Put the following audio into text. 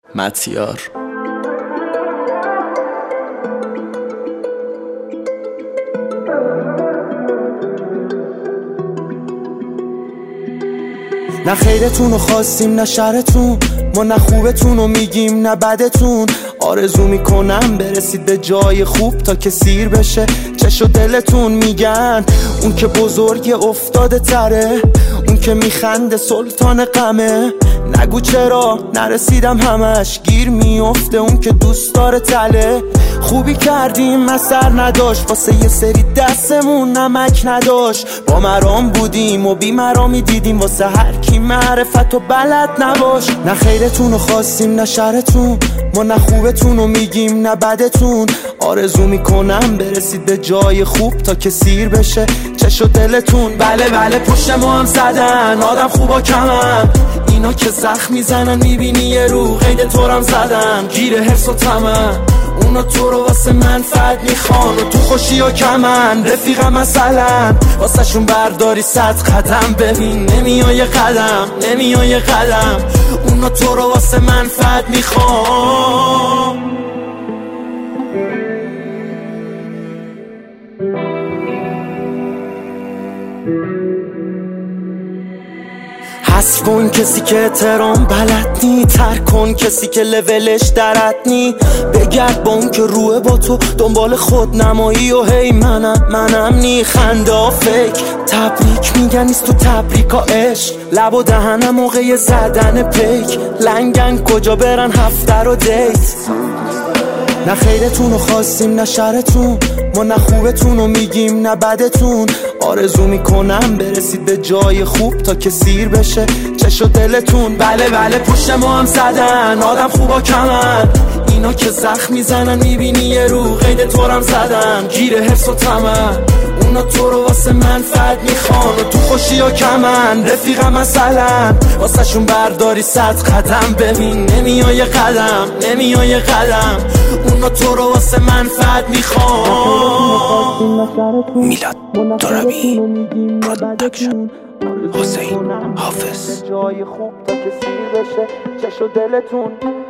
متیار. نه خیرتون رو خواستیم نه شرتون، ما نه خوبتون رو میگیم نه بدتون. آرزو میکنم برسید به جای خوب تا که سیر بشه چش و دلتون. میگن اون که بزرگ افتاده تره، اون که میخنده سلطان غمه. نگو چرا نرسیدم همش گیر میفته اون که دوست داره تله. خوبی کردیم اثر نداشت واسه یه سری دستمون نمک نداشت. با مرام بودیم و بی مرامی دیدیم واسه هر کی معرفت و بلد نباش. نه خیرتون رو خواستیم نه شرتون، ما نه خوبتون رو میگیم نه بدتون. آرزو میکنم برسید به جای خوب تا که سیر بشه چش و دلتون. بله بله پشت ما هم زدن آدم خوبا کمن، اینا که زخم میزنن میبینی یه رو قید تورم زدن. گیر حرص و طمع اونا تو رو واسه منفعت میخوان و تو خوشی و کمن. رفیقم مثلا واسه شون برداری 100 قدم، ببین نمیای قدم نمیای قدم. اونا تو رو واسه منفعت میخوان. حذف کن کسی که احترام بلد نی، ترک کن کسی که لولش درت نی. بگرد با اون که روه با تو دنبال خود نمایی و هی منم نی. خنده ها فیک تبریک میگن نیست تو تبریکا عشق. لب و دهنم موقع زدن پیک، لنگن کجا برن هفته رو دیت. نه خیرتون رو خواستیم نه شرتون، ما نه خوبتون رو میگیم نه بدتون. آرزو میکنم برسید به جای خوب تا که سیر بشه چش و دلتون. بله بله پشت ما هم زدن آدم خوبا کمن، اینا که زخم میزنن میبینی یه رو قید تورم زدن. گیر حرص و طمع اونا تو رو واسه منفعت میخوان و تو خوشی و کمن. رفیقم مثلا واسه شون برداری 100 قدم، ببین نمیای قدم نمیای قدم. اونا تو رو واسه منفعت میخوان. میلاد ترابی پروداکشن، حسین حافظ. جای خوب تا که سیر بشه چش و دلتون.